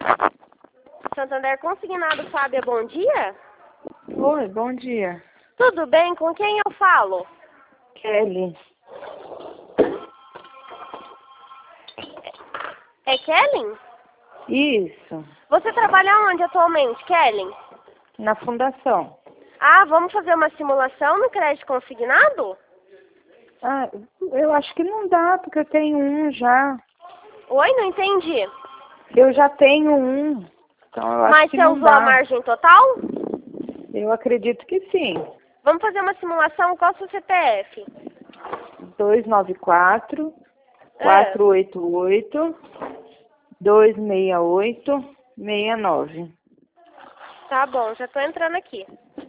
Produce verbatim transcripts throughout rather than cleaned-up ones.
Santander Consignado, Fábia, bom dia. Oi, bom dia. Tudo bem? Com quem eu falo? Kelly. É Kellen? Isso, Você trabalha onde atualmente, Kellen? na fundação. Ah, vamos fazer uma simulação no crédito consignado? Ah, eu acho que não dá, porque eu tenho um já. Oi, não entendi. Eu já tenho um, então eu acho Mas que você não usou a dá. margem total? Eu acredito que sim. Vamos fazer uma simulação. Qual é o seu C P F? dois nove quatro, É. quatro oito oito, dois seis oito, seis nove. Tá bom, já tô entrando aqui.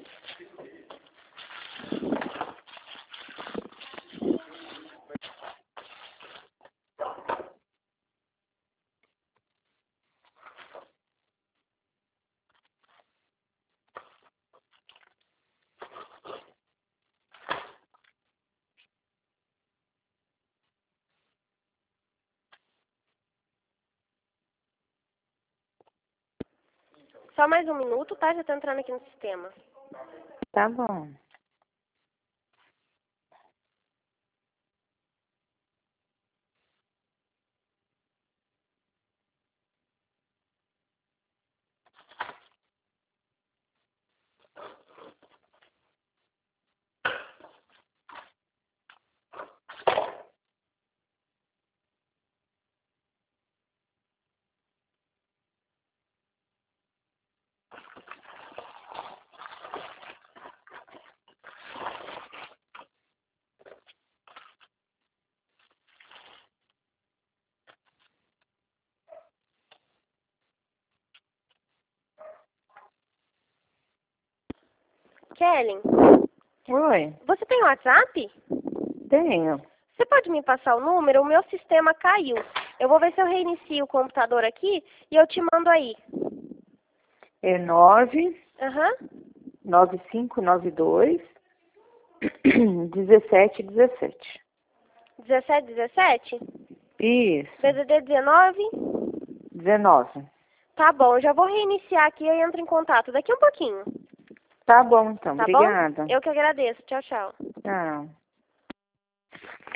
Só mais um minuto, tá? Já tô entrando aqui no sistema. Tá bom. Kellen, Oi, você tem WhatsApp? tenho. Você pode me passar o número? O meu sistema caiu. Eu vou ver se eu reinicio o computador aqui e eu te mando aí. É nove Aham. nove cinco nove dois, dezessete dezessete. dezessete dezessete? Isso, D D D dezenove? dezenove. Tá bom, eu já vou reiniciar aqui e eu entro em contato daqui um pouquinho. Tá bom, então. Tá Obrigada. bom? Eu que agradeço. Tchau, tchau. Tchau.